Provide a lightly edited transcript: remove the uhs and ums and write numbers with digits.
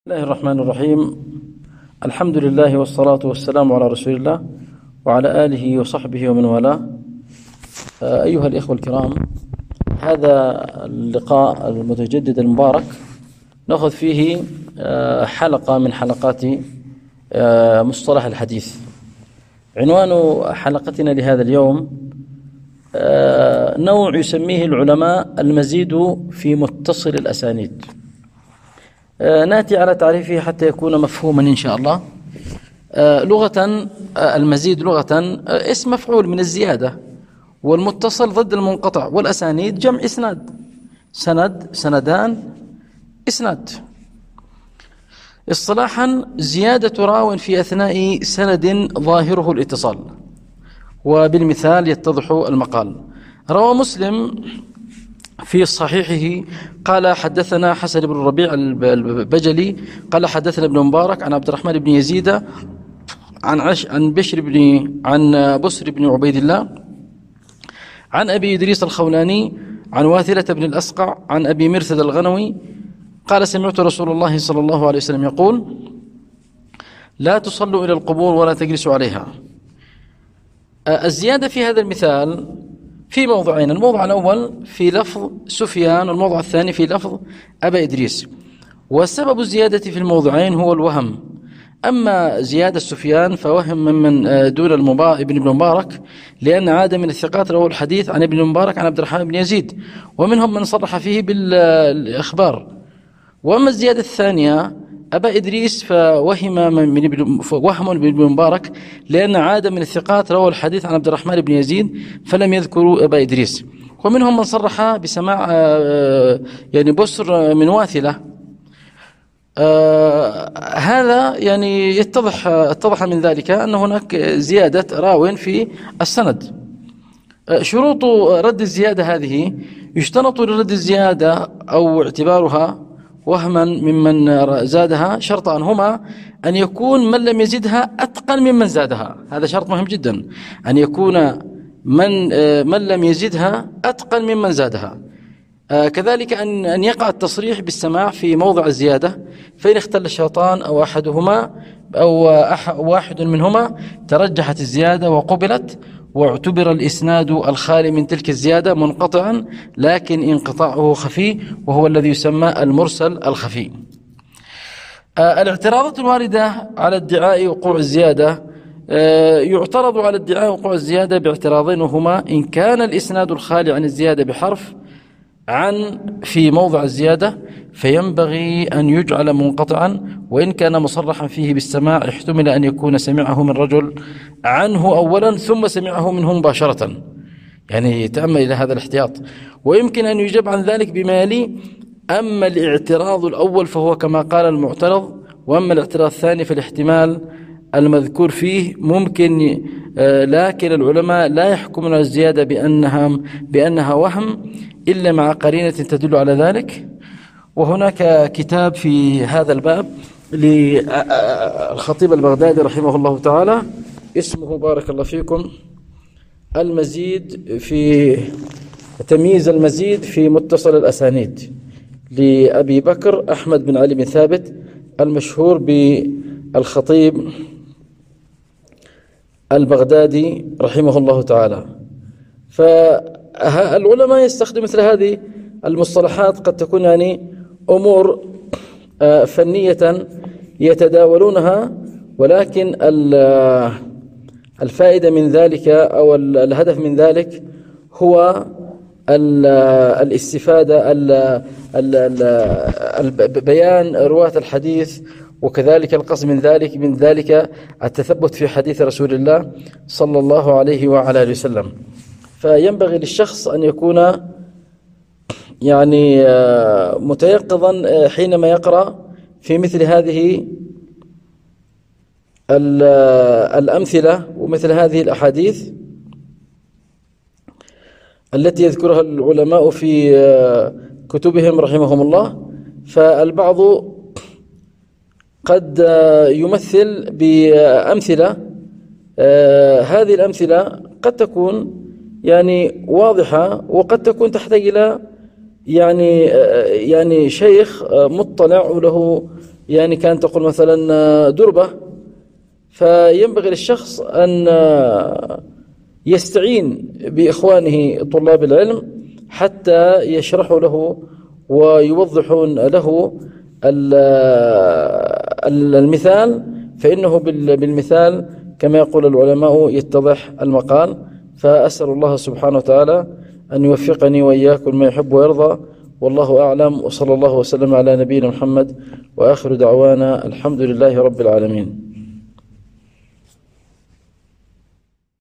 الله الرحمن الرحيم. الحمد لله والصلاة والسلام على رسول الله وعلى آله وصحبه ومن والاه. أيها الإخوة الكرام، هذا اللقاء المتجدد المبارك نأخذ فيه حلقة من حلقات مصطلح الحديث. عنوان حلقتنا لهذا اليوم نوع يسميه العلماء المزيد في متصل الأسانيد. نأتي على تعريفه حتى يكون مفهوما إن شاء الله. لغة المزيد لغة اسم مفعول من الزيادة، والمتصل ضد المنقطع، والأسانيد جمع إسناد، سند، سندان، إسناد. اصطلاحا زيادة راو في أثناء سند ظاهره الاتصال، وبالمثال يتضح المقال. روى مسلم في صحيحه قال حدثنا حسن بن الربيع البجلي قال حدثنا ابن مبارك عن عبد الرحمن بن يزيد عن بسر بن عبيد الله عن أبي إدريس الخولاني عن واثلة بن الأسقع عن أبي مرثد الغنوي قال سمعت رسول الله صلى الله عليه وسلم يقول: لا تصلوا إلى القبور ولا تجلسوا عليها. الزيادة في هذا المثال في موضعين: الموضع الأول في لفظ سفيان، والموضع الثاني في لفظ أبا إدريس. وسبب الزيادة في الموضعين هو الوهم. أما زيادة سفيان فوهم ممن دون ابن المبارك، لأن عاد من الثقات روى الحديث عن ابن المبارك عن عبد الرحمن بن يزيد، ومنهم من صرح فيه بالإخبار. وأما الزيادة الثانية أبا إدريس فوهم من ابن المبارك، لأن عاد من الثقات روى الحديث عن عبد الرحمن بن يزيد فلم يذكروا أبا إدريس. ومنهم من صرح بسماع بسر من واثلة. هذا اتضح من ذلك أن هناك زيادة راو في السند. شروط رد الزيادة هذه: يشترط لرد الزيادة أو اعتبارها وهما ممن زادها شرطان هما: أن يكون من لم يزدها أتقن ممن زادها، هذا شرط مهم جدا، أن يكون من لم يزدها أتقن ممن زادها. كذلك أن يقع التصريح بالسماع في موضع الزيادة، فإن اختل الشرطان أو أحدهما أو واحد منهما ترجحت الزيادة وقبلت، واعتبر الإسناد الخالي من تلك الزيادة منقطعا لكن انقطاعه خفي، وهو الذي يسمى المرسل الخفي. الاعتراضات الواردة على ادعاء وقوع الزيادة: يعترض على ادعاء وقوع الزيادة باعتراضين، وهما: إن كان الإسناد الخالي عن الزيادة بحرف عن في موضع الزيادة فينبغي أن يجعل منقطعا، وإن كان مصرحا فيه بالسماع احتمل أن يكون سمعه من رجل عنه أولا ثم سمعه منه مباشرة. تأمل إلى هذا الاحتياط. ويمكن أن يجاب عن ذلك بما يلي: أما الاعتراض الأول فهو كما قال المعترض، وأما الاعتراض الثاني فالاحتمال المذكور فيه ممكن، لكن العلماء لا يحكمون على الزيادة بأنها وهم إلا مع قرينة تدل على ذلك. وهناك كتاب في هذا الباب للخطيب البغدادي رحمه الله تعالى اسمه بارك الله فيكم المزيد في تمييز المزيد في متصل الأسانيد، لأبي بكر أحمد بن علي بن ثابت المشهور بالخطيب البغدادي رحمه الله تعالى. فالعلماء يستخدم مثل هذه المصطلحات، قد تكون أمور فنية يتداولونها، ولكن الفائدة من ذلك أو الهدف من ذلك هو الاستفادة، بيان رواة الحديث، وكذلك القصد من ذلك التثبت في حديث رسول الله صلى الله عليه وعلى آله وسلم. فينبغي للشخص أن يكون متيقظا حينما يقرأ في مثل هذه الأمثلة ومثل هذه الأحاديث التي يذكرها العلماء في كتبهم رحمهم الله. فالبعض قد يمثل بأمثلة، هذه الأمثلة قد تكون واضحة، وقد تكون تحتاج إلى يعني شيخ مطلع وله يعني كان تقول مثلا دربة، فينبغي للشخص أن يستعين بإخوانه طلاب العلم حتى يشرحوا له ويوضحون له المثال، فإنه بالمثال كما يقول العلماء يتضح المقال. فأسأل الله سبحانه وتعالى أن يوفقني وإياكم ما يحب ويرضى، والله أعلم، وصلى الله وسلم على نبينا محمد، وآخر دعوانا الحمد لله رب العالمين.